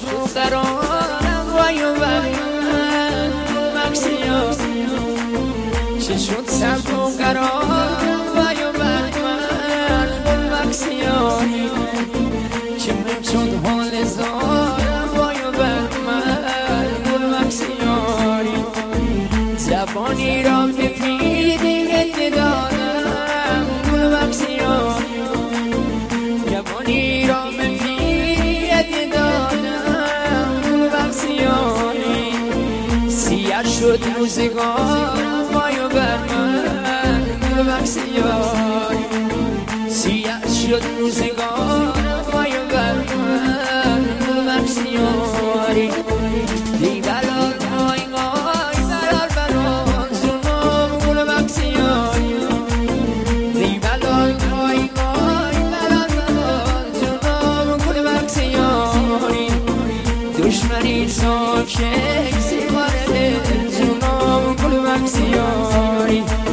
تو قرارم وای و وای مکسیا چی شد سر تو قرارم وای و وای مکسیا چی من شد حال زارم وای و وای مکسیا زبانی را به پیدی دادم مکسیا زبانی را به پیدی دادم مکسیانی سیاه شد روزگارم وای و بر من مکسیانی سیاه شد روزگارم وای و بر من مکسیانی دی بلال وای وای بلال بلال زنم گل مکسیانی دی بلال وای وای بلال بلال زنم گل مکسیانی دشمنی ساکه سیواره زنم گل مکسیانی